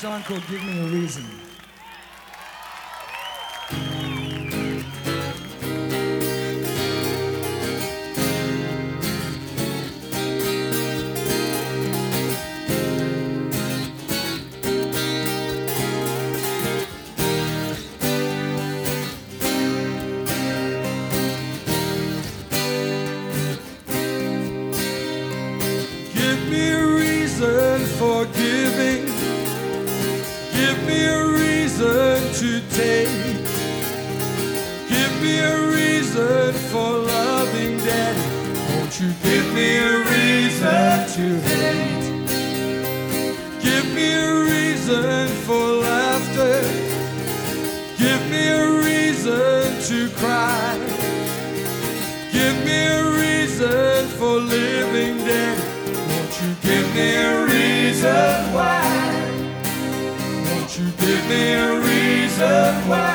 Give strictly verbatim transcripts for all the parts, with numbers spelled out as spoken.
song called Give Me a Reason. Give me a reason for giving. Give me a reason to take. Give me a reason for loving, Daddy. Won't you give me a reason to hate? Give me a reason for laughter. Give me a reason to cry. Give me a reason for living, Daddy. Won't you give me a reason why? Won't you give me a reason why?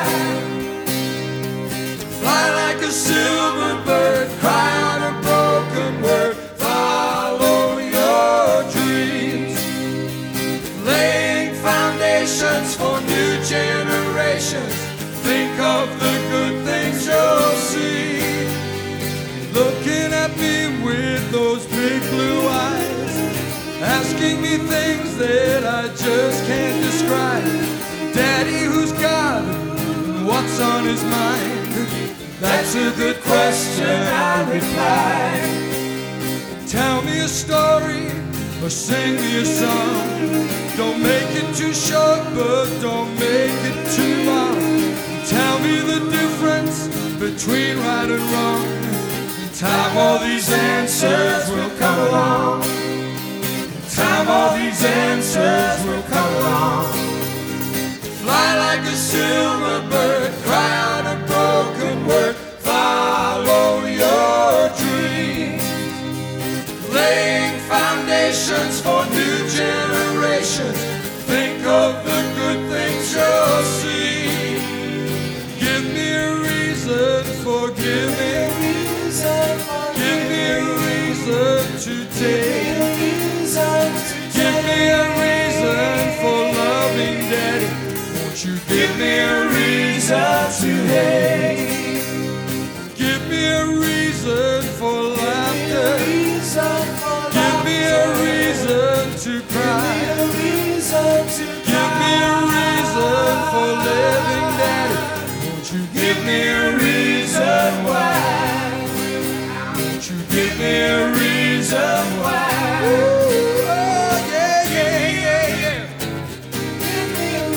Fly like a silver bird, cry on a broken word, follow your dreams, laying foundations for new generations. Think of the good things you'll see, looking at me with those big blue eyes, asking me things that I just can't describe. Daddy, who's God? What's on his mind? That's a good question, I reply. Tell me a story or sing me a song. Don't make it too short, but don't make it too long. Tell me the difference between right and wrong. In time all these answers will come along. In time all these answers will come along. Fly like a silver bird, cry out a broken word, follow your dreams, laying foundations for new generations. Think of the good things you'll see. Give me a reason for giving. Give me a reason to take. Give me a reason for loving, Daddy. Won't you give me a reason to hate? Give me a reason for laughter. Give me a reason to cry. Give me a reason for living, Daddy. Won't you give me a reason why? Won't you give me a reason why? Ooh, oh, yeah, yeah, yeah, yeah. Give me a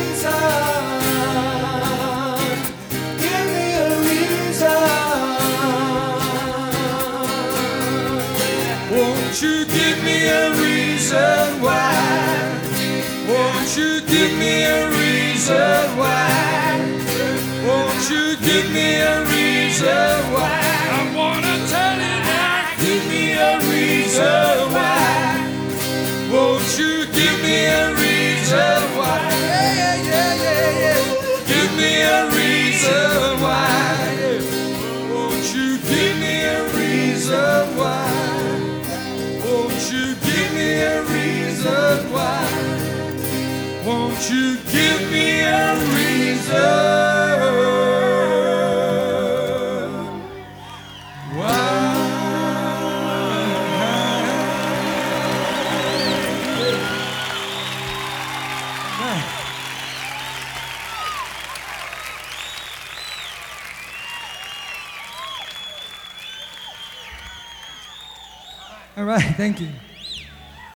reason. Give me a reason. Won't you give me a reason why? Won't you give me a reason why? Won't you give me a reason why? I wanna tell you now. Give me a reason why? Won't you give me a reason why? Yeah, yeah, yeah, yeah, yeah. Give me a reason why? Won't you give me a reason why? Won't you give me a reason why? Won't you give me a reason why? All right, thank you.